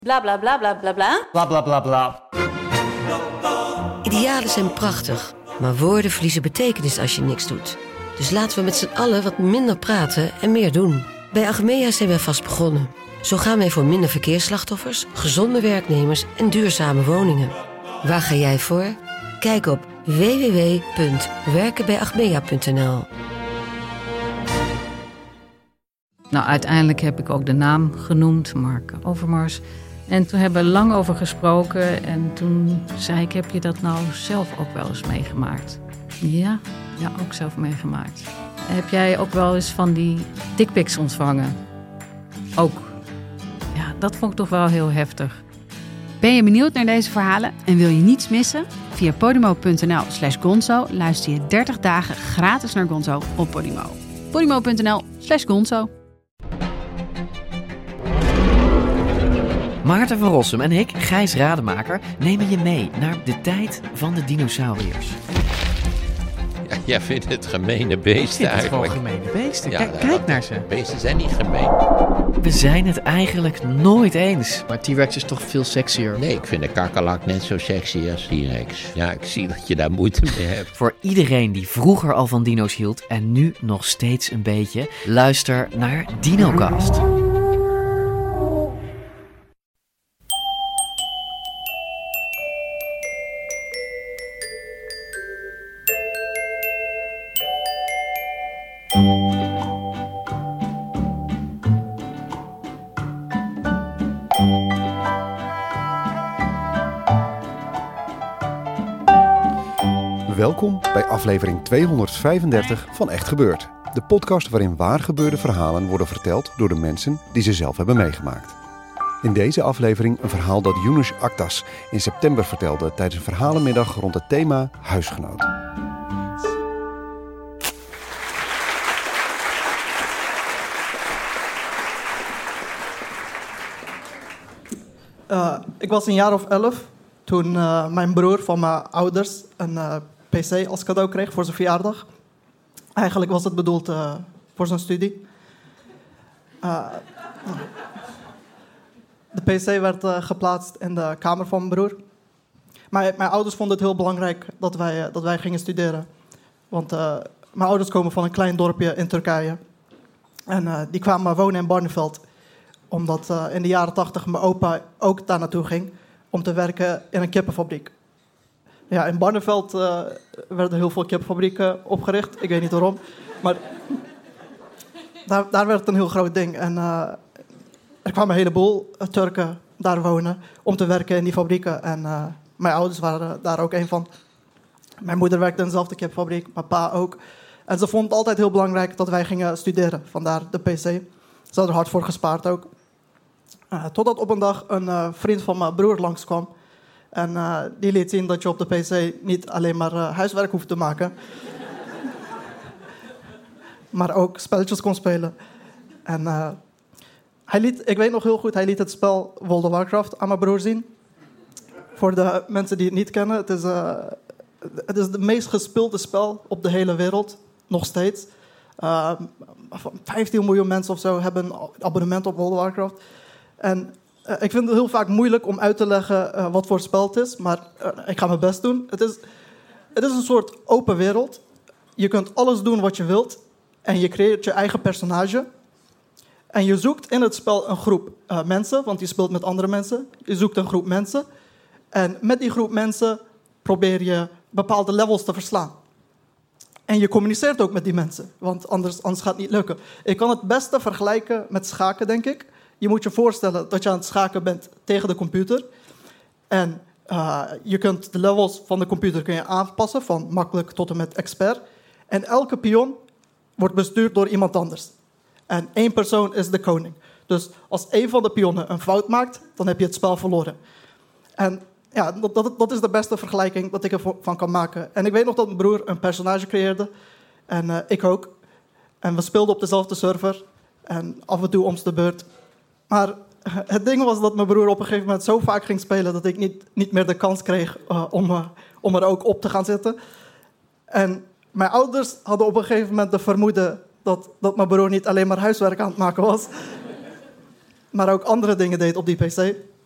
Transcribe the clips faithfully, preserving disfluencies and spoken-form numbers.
Bla bla bla bla bla bla. Bla bla bla bla. Idealen zijn prachtig, maar woorden verliezen betekenis als je niks doet. Dus laten we met z'n allen wat minder praten en meer doen. Bij Achmea zijn wij vast begonnen. Zo gaan wij voor minder verkeersslachtoffers, gezonde werknemers en duurzame woningen. Waar ga jij voor? Kijk op w w w punt werken bij achmea punt n l. Nou, uiteindelijk heb ik ook de naam genoemd, Mark Overmars. En toen hebben we lang over gesproken. En toen zei ik, heb je dat nou zelf ook wel eens meegemaakt? Ja, ja, ook zelf meegemaakt. Heb jij ook wel eens van die dickpics ontvangen? Ook. Ja, dat vond ik toch wel heel heftig. Ben je benieuwd naar deze verhalen en wil je niets missen? Via podimo punt n l slash gonzo luister je dertig dagen gratis naar Gonzo op Podimo. podimo punt n l slash gonzo. Maarten van Rossum en ik, Gijs Rademaker, nemen je mee naar de tijd van de dinosauriërs. Ja, jij vindt het gemene beesten het eigenlijk. gewoon gemene beesten. Ja, Kijk, nou, kijk naar ze. Beesten zijn niet gemeen. We zijn het eigenlijk nooit eens. Maar T-Rex is toch veel sexier? Nee, ik vind een kakkerlak net zo sexy als T-Rex. Ja, ik zie dat je daar moeite mee hebt. Voor iedereen die vroeger al van dino's hield en nu nog steeds een beetje, luister naar DinoCast. Welkom bij aflevering tweehonderdvijfendertig van Echt Gebeurd. De podcast waarin waar gebeurde verhalen worden verteld door de mensen die ze zelf hebben meegemaakt. In deze aflevering een verhaal dat Yunus Aktas in september vertelde tijdens een verhalenmiddag rond het thema huisgenoot. Uh, ik was een jaar of elf toen uh, mijn broer van mijn ouders een uh, pc als cadeau kreeg voor zijn verjaardag. Eigenlijk was het bedoeld uh, voor zijn studie. Uh, de pc werd uh, geplaatst in de kamer van mijn broer. Maar mijn ouders vonden het heel belangrijk dat wij, uh, dat wij gingen studeren. Want uh, mijn ouders komen van een klein dorpje in Turkije. En uh, die kwamen wonen in Barneveld. Omdat uh, in de jaren tachtig mijn opa ook daar naartoe ging om te werken in een kippenfabriek. Ja, in Barneveld uh, werden heel veel kippenfabrieken opgericht. Ik weet niet waarom. Maar daar, daar werd het een heel groot ding. En uh, er kwamen een heleboel uh, Turken daar wonen om te werken in die fabrieken. En uh, mijn ouders waren daar ook een van. Mijn moeder werkte in dezelfde kippenfabriek, mijn pa ook. En ze vond het altijd heel belangrijk dat wij gingen studeren. Vandaar de pc. Ze hadden er hard voor gespaard ook. Uh, totdat op een dag een uh, vriend van mijn broer langskwam. En uh, die liet zien dat je op de pc niet alleen maar uh, huiswerk hoeft te maken. maar ook spelletjes kon spelen. En uh, hij liet, ik weet nog heel goed, hij liet het spel World of Warcraft aan mijn broer zien. Voor de mensen die het niet kennen, het is, uh, het is het meest gespeelde spel op de hele wereld. Nog steeds. Uh, vijftien miljoen mensen of zo hebben een abonnement op World of Warcraft. En uh, ik vind het heel vaak moeilijk om uit te leggen uh, wat voor spel het is. Maar uh, ik ga mijn best doen. Het is, het is een soort open wereld. Je kunt alles doen wat je wilt. En je creëert je eigen personage. En je zoekt in het spel een groep uh, mensen. Want je speelt met andere mensen. Je zoekt een groep mensen. En met die groep mensen probeer je bepaalde levels te verslaan. En je communiceert ook met die mensen. Want anders, anders gaat het niet lukken. Ik kan het beste vergelijken met schaken, denk ik. Je moet je voorstellen dat je aan het schaken bent tegen de computer. En uh, je kunt de levels van de computer kun je aanpassen, van makkelijk tot en met expert. En elke pion wordt bestuurd door iemand anders. En één persoon is de koning. Dus als één van de pionnen een fout maakt, dan heb je het spel verloren. En ja, dat, dat, dat is de beste vergelijking dat ik ervan kan maken. En ik weet nog dat mijn broer een personage creëerde. En uh, ik ook. En we speelden op dezelfde server. En af en toe om de beurt. Maar het ding was dat mijn broer op een gegeven moment zo vaak ging spelen dat ik niet, niet meer de kans kreeg uh, om, uh, om er ook op te gaan zitten. En mijn ouders hadden op een gegeven moment de vermoeden dat, dat mijn broer niet alleen maar huiswerk aan het maken was, maar ook andere dingen deed op die pc.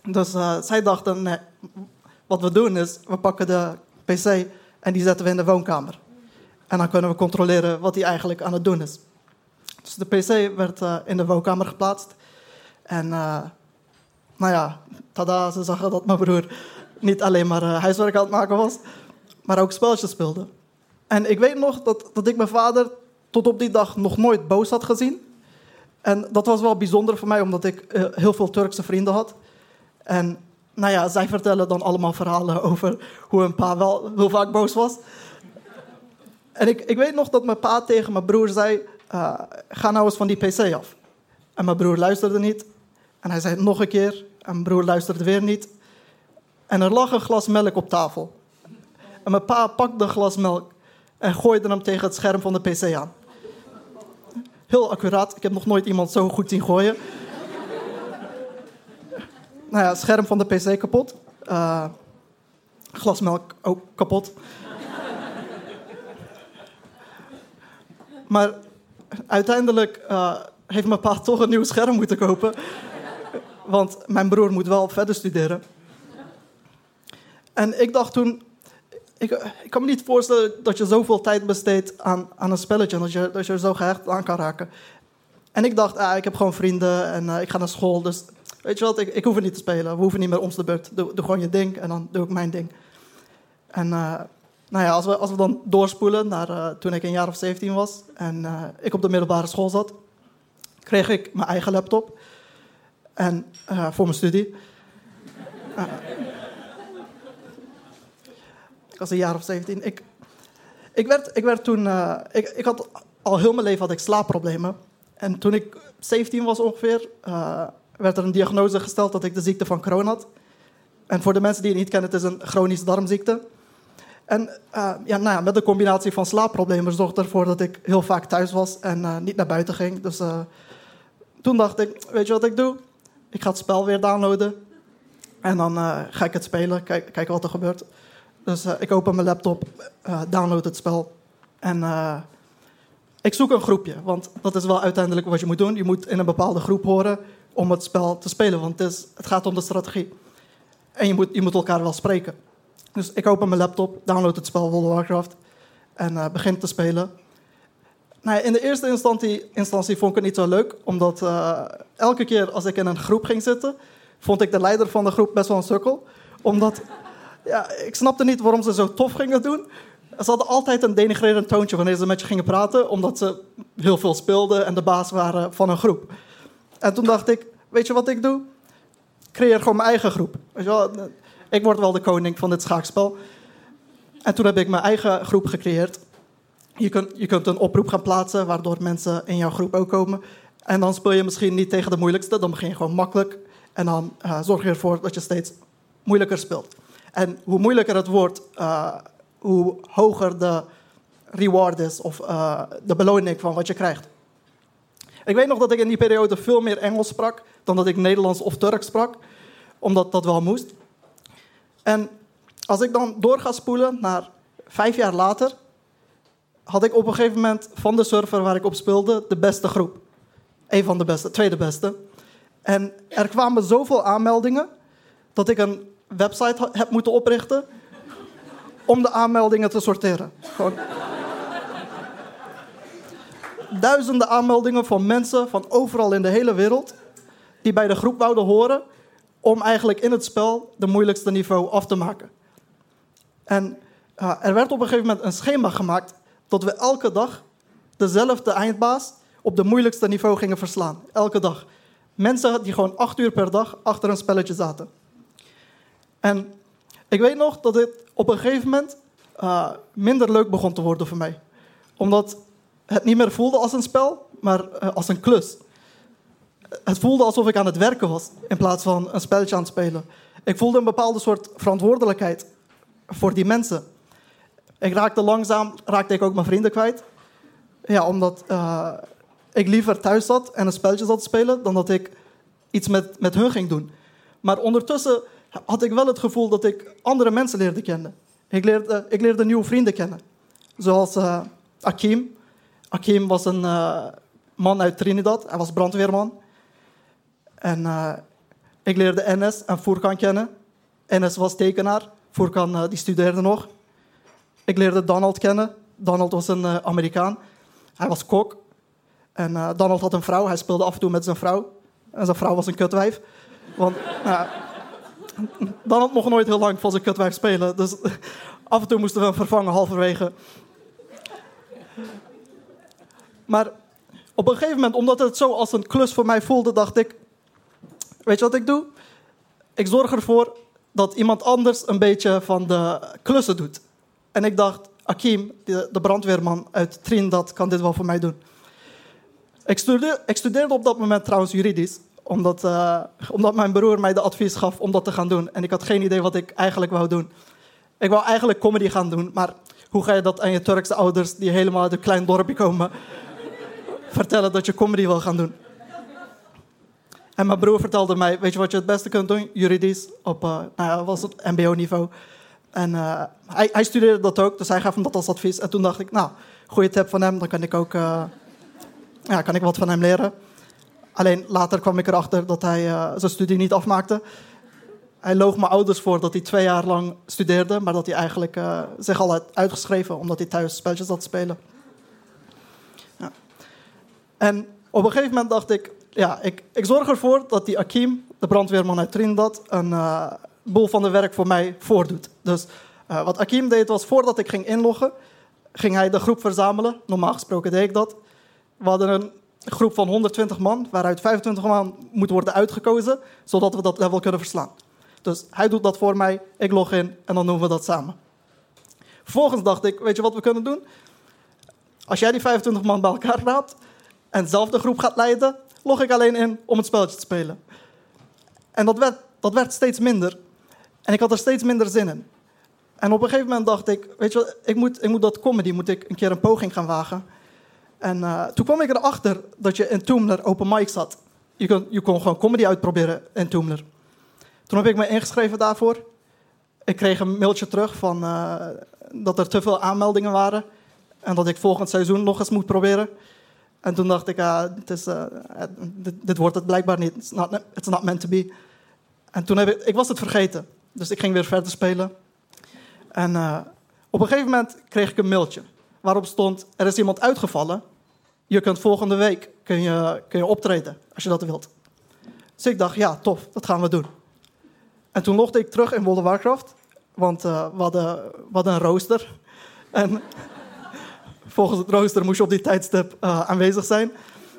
Dus uh, zij dachten, nee, wat we doen is, we pakken de pc en die zetten we in de woonkamer. En dan kunnen we controleren wat hij eigenlijk aan het doen is. Dus de pc werd uh, in de woonkamer geplaatst. En uh, nou ja, tada, ze zagen dat mijn broer niet alleen maar uh, huiswerk aan het maken was, maar ook spelletjes speelde. En ik weet nog dat, dat ik mijn vader tot op die dag nog nooit boos had gezien. En dat was wel bijzonder voor mij, omdat ik uh, heel veel Turkse vrienden had. En nou ja, zij vertellen dan allemaal verhalen over hoe een pa wel heel vaak boos was. En ik, ik weet nog dat mijn pa tegen mijn broer zei, uh, ga nou eens van die pc af. En mijn broer luisterde niet. En hij zei het nog een keer. En mijn broer luisterde weer niet. En er lag een glas melk op tafel. En mijn pa pakte een glas melk en gooide hem tegen het scherm van de pc aan. Heel accuraat. Ik heb nog nooit iemand zo goed zien gooien. Nou ja, het scherm van de pc kapot. Uh, glas melk ook kapot. Maar uiteindelijk uh, heeft mijn pa toch een nieuw scherm moeten kopen. Want mijn broer moet wel verder studeren. En ik dacht toen, ik, ik kan me niet voorstellen dat je zoveel tijd besteedt aan, aan een spelletje. En dat je, dat je er zo gehecht aan kan raken. En ik dacht, ah, ik heb gewoon vrienden en uh, ik ga naar school. Dus weet je wat, ik, ik hoef het niet te spelen. We hoeven niet meer om de beurt. Doe, doe gewoon je ding en dan doe ik mijn ding. En uh, nou ja, als we, als we dan doorspoelen naar uh, toen ik een jaar of zeventien was. En uh, ik op de middelbare school zat. Kreeg ik mijn eigen laptop. En uh, voor mijn studie. Uh, ik was een jaar of zeventien. Ik, ik, werd, ik werd toen... Uh, ik, ik had al heel mijn leven had ik slaapproblemen. En toen ik zeventien was ongeveer... Uh, werd er een diagnose gesteld dat ik de ziekte van Crohn had. En voor de mensen die het niet kennen, het is een chronische darmziekte. En uh, ja, nou ja, met de combinatie van slaapproblemen zorgde ervoor dat ik heel vaak thuis was en uh, niet naar buiten ging. Dus uh, toen dacht ik, weet je wat ik doe? Ik ga het spel weer downloaden. En dan uh, ga ik het spelen, kijk, kijken wat er gebeurt. Dus uh, ik open mijn laptop, uh, download het spel. En uh, ik zoek een groepje, want dat is wel uiteindelijk wat je moet doen. Je moet in een bepaalde groep horen om het spel te spelen, want het, is, het gaat om de strategie. En je moet, je moet elkaar wel spreken. Dus ik open mijn laptop, download het spel World of Warcraft en uh, begin te spelen. Nou ja, in de eerste instantie, instantie vond ik het niet zo leuk, omdat uh, elke keer als ik in een groep ging zitten, vond ik de leider van de groep best wel een sukkel. Omdat, ja, ik snapte niet waarom ze zo tof gingen doen. Ze hadden altijd een denigrerend toontje wanneer ze met je gingen praten, omdat ze heel veel speelden en de baas waren van een groep. En toen dacht ik, weet je wat ik doe? Ik creëer gewoon mijn eigen groep. Weet je wel? Ik word wel de koning van dit schaakspel. En toen heb ik mijn eigen groep gecreëerd. Je kunt, je kunt een oproep gaan plaatsen, waardoor mensen in jouw groep ook komen. En dan speel je misschien niet tegen de moeilijkste, dan begin je gewoon makkelijk. En dan uh, zorg je ervoor dat je steeds moeilijker speelt. En hoe moeilijker het wordt, uh, hoe hoger de reward is, of uh, de beloning van wat je krijgt. Ik weet nog dat ik in die periode veel meer Engels sprak dan dat ik Nederlands of Turks sprak, omdat dat wel moest. En als ik dan door ga spoelen naar vijf jaar later, had ik op een gegeven moment van de server waar ik op speelde de beste groep. Eén van de beste, tweede beste. En er kwamen zoveel aanmeldingen dat ik een website heb moeten oprichten om de aanmeldingen te sorteren. Gewoon duizenden aanmeldingen van mensen van overal in de hele wereld die bij de groep wouden horen om eigenlijk in het spel de moeilijkste niveau af te maken. En uh, er werd op een gegeven moment een schema gemaakt dat we elke dag dezelfde eindbaas op de moeilijkste niveau gingen verslaan. Elke dag. Mensen die gewoon acht uur per dag achter een spelletje zaten. En ik weet nog dat dit op een gegeven moment uh, minder leuk begon te worden voor mij. Omdat het niet meer voelde als een spel, maar uh, als een klus. Het voelde alsof ik aan het werken was, in plaats van een spelletje aan het spelen. Ik voelde een bepaalde soort verantwoordelijkheid voor die mensen. Ik raakte langzaam, raakte ik ook mijn vrienden kwijt. Ja, omdat uh, ik liever thuis zat en een spelletje zat te spelen, dan dat ik iets met, met hun ging doen. Maar ondertussen had ik wel het gevoel dat ik andere mensen leerde kennen. Ik leerde, ik leerde nieuwe vrienden kennen. Zoals uh, Akim. Akim was een uh, man uit Trinidad. Hij was brandweerman. En uh, Ik leerde Enes en Furkan kennen. Enes was tekenaar. Furkan uh, die studeerde nog. Ik leerde Donald kennen. Donald was een uh, Amerikaan. Hij was kok. En uh, Donald had een vrouw. Hij speelde af en toe met zijn vrouw. En zijn vrouw was een kutwijf. Want uh, Donald mocht nooit heel lang van zijn kutwijf spelen. Dus uh, af en toe moesten we hem vervangen halverwege. Maar op een gegeven moment, omdat het zo als een klus voor mij voelde, dacht ik... Weet je wat ik doe? Ik zorg ervoor dat iemand anders een beetje van de klussen doet. En ik dacht, Akim, de, de brandweerman uit Trinidad, kan dit wel voor mij doen. Ik studeerde, ik studeerde op dat moment trouwens juridisch. Omdat, uh, omdat mijn broer mij de advies gaf om dat te gaan doen. En ik had geen idee wat ik eigenlijk wou doen. Ik wou eigenlijk comedy gaan doen. Maar hoe ga je dat aan je Turkse ouders, die helemaal uit een klein dorpje komen, vertellen dat je comedy wil gaan doen? En mijn broer vertelde mij, weet je wat je het beste kunt doen? Juridisch, op uh, nou ja, was het M B O-niveau. En uh, hij, hij studeerde dat ook, dus hij gaf hem dat als advies. En toen dacht ik, nou, goede tip van hem, dan kan ik ook uh, ja, kan ik wat van hem leren. Alleen later kwam ik erachter dat hij uh, zijn studie niet afmaakte. Hij loog mijn ouders voor dat hij twee jaar lang studeerde, maar dat hij eigenlijk uh, zich al had uitgeschreven, omdat hij thuis spelletjes zat te spelen. Ja. En op een gegeven moment dacht ik, ja, ik, ik zorg ervoor dat die Akim, de brandweerman uit Trinidad, een uh, boel van de werk voor mij voordoet. Dus uh, wat Akim deed was, voordat ik ging inloggen, ging hij de groep verzamelen. Normaal gesproken deed ik dat. We hadden een groep van honderdtwintig man, waaruit vijfentwintig man moet worden uitgekozen, zodat we dat level kunnen verslaan. Dus hij doet dat voor mij, ik log in en dan doen we dat samen. Vervolgens dacht ik, weet je wat we kunnen doen? Als jij die vijfentwintig man bij elkaar raapt en zelf de groep gaat leiden, log ik alleen in om het spelletje te spelen. En dat werd, dat werd steeds minder. En ik had er steeds minder zin in. En op een gegeven moment dacht ik, weet je wat, ik moet, ik moet dat comedy, moet ik een keer een poging gaan wagen. En uh, toen kwam ik erachter dat je in Toomler open mics had. Je kon, je kon gewoon comedy uitproberen in Toomler. Toen heb ik me ingeschreven daarvoor. Ik kreeg een mailtje terug van uh, dat er te veel aanmeldingen waren. En dat ik volgend seizoen nog eens moet proberen. En toen dacht ik, uh, het is, uh, dit, dit wordt het blijkbaar niet. It's not, it's not meant to be. En toen heb ik, ik was het vergeten. Dus ik ging weer verder spelen. En uh, op een gegeven moment kreeg ik een mailtje. Waarop stond, er is iemand uitgevallen. Je kunt volgende week kun je, kun je optreden, als je dat wilt. Dus ik dacht, ja, tof, dat gaan we doen. En toen logde ik terug in World of Warcraft. Want uh, we, hadden, we hadden een rooster. En volgens het rooster moest je op die tijdstip uh, aanwezig zijn.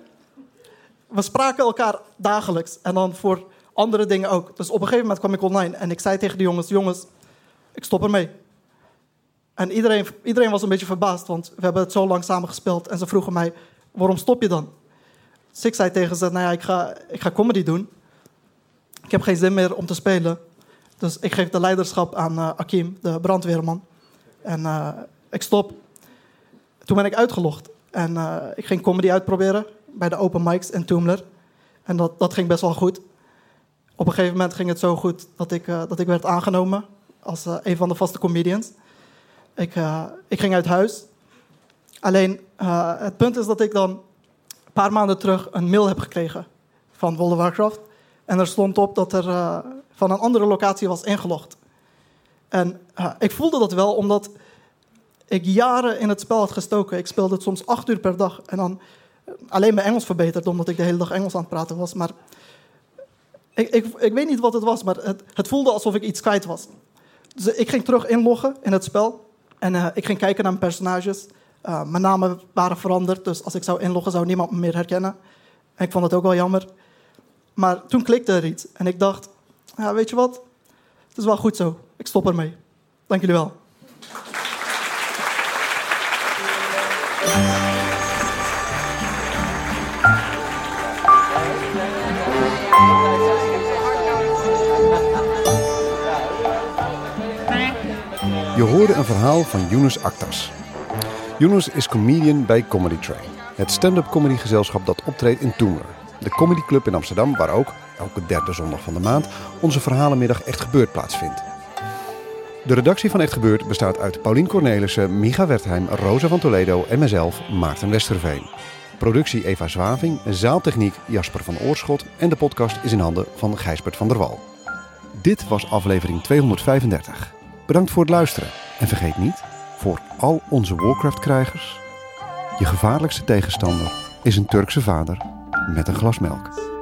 We spraken elkaar dagelijks. En dan voor andere dingen ook. Dus op een gegeven moment kwam ik online. En ik zei tegen de jongens, jongens, ik stop ermee. En iedereen, iedereen was een beetje verbaasd. Want we hebben het zo lang samen gespeeld. En ze vroegen mij, waarom stop je dan? Dus ik zei tegen ze, nou ja, ik ga, ik ga comedy doen. Ik heb geen zin meer om te spelen. Dus ik geef de leiderschap aan uh, Akim, de brandweerman. En uh, ik stop. Toen ben ik uitgelogd. En uh, ik ging comedy uitproberen bij de open mics in Toomler. En dat, dat ging best wel goed. Op een gegeven moment ging het zo goed dat ik, uh, dat ik werd aangenomen als uh, een van de vaste comedians. Ik, uh, ik ging uit huis. Alleen, uh, het punt is dat ik dan een paar maanden terug een mail heb gekregen van World of Warcraft. En er stond op dat er uh, van een andere locatie was ingelogd. En uh, ik voelde dat wel, omdat ik jaren in het spel had gestoken. Ik speelde het soms acht uur per dag. En dan uh, alleen mijn Engels verbeterd, omdat ik de hele dag Engels aan het praten was. Maar ik, ik, ik weet niet wat het was, maar het, het voelde alsof ik iets kwijt was. Dus ik ging terug inloggen in het spel. En uh, ik ging kijken naar mijn personages. Uh, mijn namen waren veranderd, dus als ik zou inloggen zou niemand me meer herkennen. En ik vond het ook wel jammer. Maar toen klikte er iets. En ik dacht, ja, weet je wat? Het is wel goed zo. Ik stop ermee. Dank jullie wel. Je hoorde een verhaal van Yunus Aktas. Yunus is comedian bij Comedy Train. Het stand-up comedygezelschap dat optreedt in Toomler. De comedyclub in Amsterdam, waar ook, elke derde zondag van de maand, onze verhalenmiddag Echt Gebeurd plaatsvindt. De redactie van Echt Gebeurd bestaat uit Paulien Cornelissen, Micha Wertheim, Rosa van Toledo en mezelf, Maarten Westerveen. Productie Eva Zwaving, zaaltechniek Jasper van Oorschot en de podcast is in handen van Gijsbert van der Wal. Dit was aflevering tweehonderdvijfendertig. Bedankt voor het luisteren en vergeet niet, voor al onze Warcraft-krijgers, je gevaarlijkste tegenstander is een Turkse vader met een glas melk.